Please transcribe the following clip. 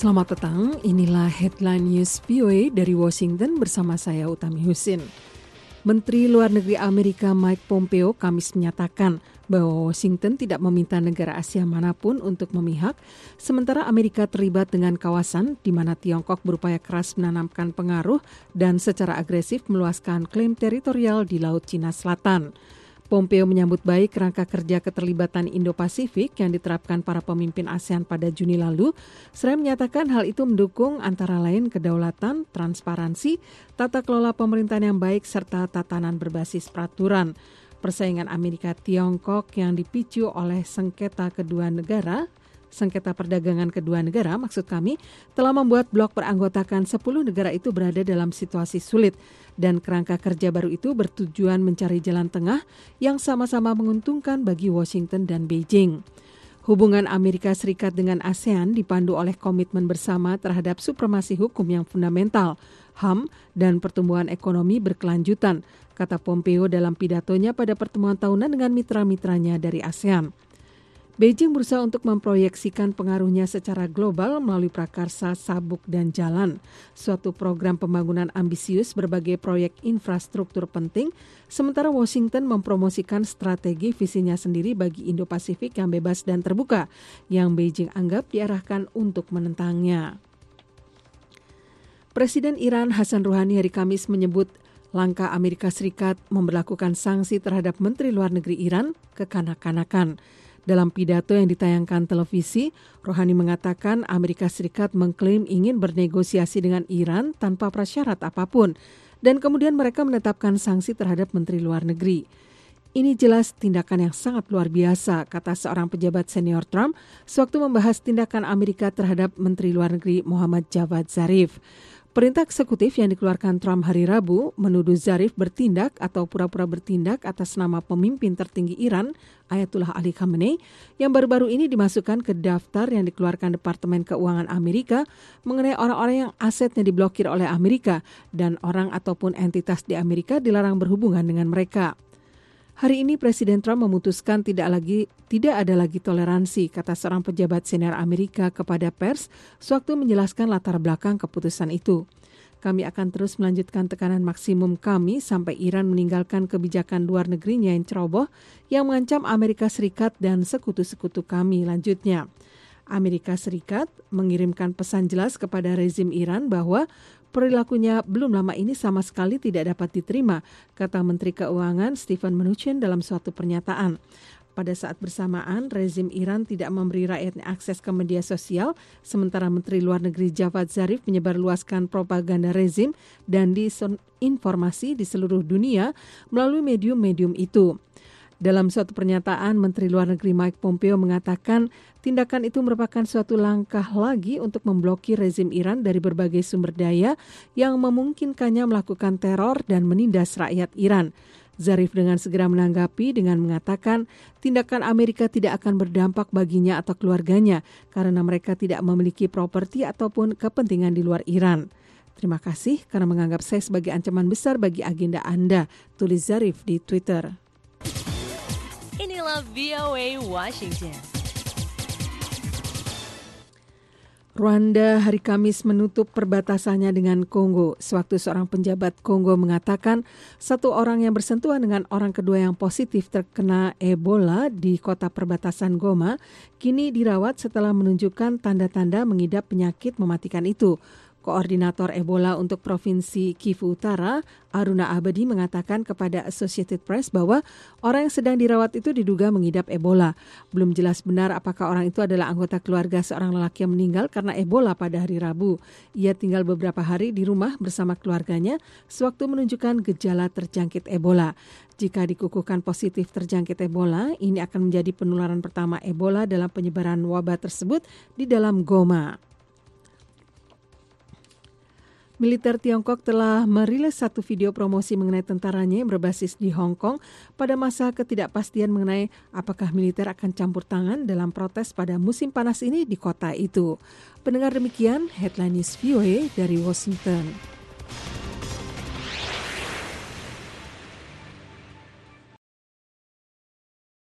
Selamat petang, inilah Headline News VOA dari Washington bersama saya Utami Husin. Menteri Luar Negeri Amerika Mike Pompeo Kamis menyatakan bahwa Washington tidak meminta negara Asia manapun untuk memihak, sementara Amerika terlibat dengan kawasan di mana Tiongkok berupaya keras menanamkan pengaruh dan secara agresif meluaskan klaim teritorial di Laut Cina Selatan. Pompeo menyambut baik kerangka kerja keterlibatan Indo-Pasifik yang diterapkan para pemimpin ASEAN pada Juni lalu, seraya menyatakan hal itu mendukung antara lain kedaulatan, transparansi, tata kelola pemerintahan yang baik, serta tatanan berbasis peraturan. Persaingan Amerika-Tiongkok yang dipicu oleh sengketa perdagangan kedua negara, telah membuat blok beranggotakan 10 negara itu berada dalam situasi sulit. Dan kerangka kerja baru itu bertujuan mencari jalan tengah yang sama-sama menguntungkan bagi Washington dan Beijing. Hubungan Amerika Serikat dengan ASEAN dipandu oleh komitmen bersama terhadap supremasi hukum yang fundamental, HAM, dan pertumbuhan ekonomi berkelanjutan, kata Pompeo dalam pidatonya pada pertemuan tahunan dengan mitra-mitranya dari ASEAN. Beijing berusaha untuk memproyeksikan pengaruhnya secara global melalui prakarsa Sabuk dan Jalan, suatu program pembangunan ambisius berbagai proyek infrastruktur penting, sementara Washington mempromosikan strategi visinya sendiri bagi Indo-Pasifik yang bebas dan terbuka, yang Beijing anggap diarahkan untuk menentangnya. Presiden Iran Hassan Rouhani hari Kamis menyebut langkah Amerika Serikat memberlakukan sanksi terhadap Menteri Luar Negeri Iran kekanak-kanakan. Dalam pidato yang ditayangkan televisi, Rouhani mengatakan Amerika Serikat mengklaim ingin bernegosiasi dengan Iran tanpa prasyarat apapun, dan kemudian mereka menetapkan sanksi terhadap Menteri Luar Negeri. Ini jelas tindakan yang sangat luar biasa, kata seorang pejabat senior Trump sewaktu membahas tindakan Amerika terhadap Menteri Luar Negeri Muhammad Javad Zarif. Perintah eksekutif yang dikeluarkan Trump hari Rabu menuduh Zarif bertindak atau pura-pura bertindak atas nama pemimpin tertinggi Iran, Ayatullah Ali Khamenei, yang baru-baru ini dimasukkan ke daftar yang dikeluarkan Departemen Keuangan Amerika mengenai orang-orang yang asetnya diblokir oleh Amerika dan orang ataupun entitas di Amerika dilarang berhubungan dengan mereka. Hari ini Presiden Trump memutuskan tidak ada lagi toleransi, kata seorang pejabat senior Amerika kepada pers sewaktu menjelaskan latar belakang keputusan itu. Kami akan terus melanjutkan tekanan maksimum kami sampai Iran meninggalkan kebijakan luar negerinya yang ceroboh yang mengancam Amerika Serikat dan sekutu-sekutu kami, lanjutnya. Amerika Serikat mengirimkan pesan jelas kepada rezim Iran bahwa perilakunya belum lama ini sama sekali tidak dapat diterima, kata Menteri Keuangan Steven Mnuchin dalam suatu pernyataan. Pada saat bersamaan, rezim Iran tidak memberi rakyatnya akses ke media sosial, sementara Menteri Luar Negeri Javad Zarif menyebarluaskan propaganda rezim dan disinformasi di seluruh dunia melalui medium-medium itu. Dalam suatu pernyataan, Menteri Luar Negeri Mike Pompeo mengatakan tindakan itu merupakan suatu langkah lagi untuk memblokir rezim Iran dari berbagai sumber daya yang memungkinkannya melakukan teror dan menindas rakyat Iran. Zarif dengan segera menanggapi dengan mengatakan tindakan Amerika tidak akan berdampak baginya atau keluarganya karena mereka tidak memiliki properti ataupun kepentingan di luar Iran. Terima kasih karena menganggap saya sebagai ancaman besar bagi agenda Anda, tulis Zarif di Twitter. Inilah VOA Washington. Rwanda hari Kamis menutup perbatasannya dengan Kongo. Sewaktu seorang penjabat Kongo mengatakan satu orang yang bersentuhan dengan orang kedua yang positif terkena Ebola di kota perbatasan Goma kini dirawat setelah menunjukkan tanda-tanda mengidap penyakit mematikan itu. Koordinator Ebola untuk Provinsi Kivu Utara, Aruna Abadi, mengatakan kepada Associated Press bahwa orang yang sedang dirawat itu diduga mengidap Ebola. Belum jelas benar apakah orang itu adalah anggota keluarga seorang lelaki yang meninggal karena Ebola pada hari Rabu. Ia tinggal beberapa hari di rumah bersama keluarganya sewaktu menunjukkan gejala terjangkit Ebola. Jika dikukuhkan positif terjangkit Ebola, ini akan menjadi penularan pertama Ebola dalam penyebaran wabah tersebut di dalam Goma. Militer Tiongkok telah merilis satu video promosi mengenai tentaranya yang berbasis di Hong Kong pada masa ketidakpastian mengenai apakah militer akan campur tangan dalam protes pada musim panas ini di kota itu. Pendengar, demikian Headline News VOA dari Washington.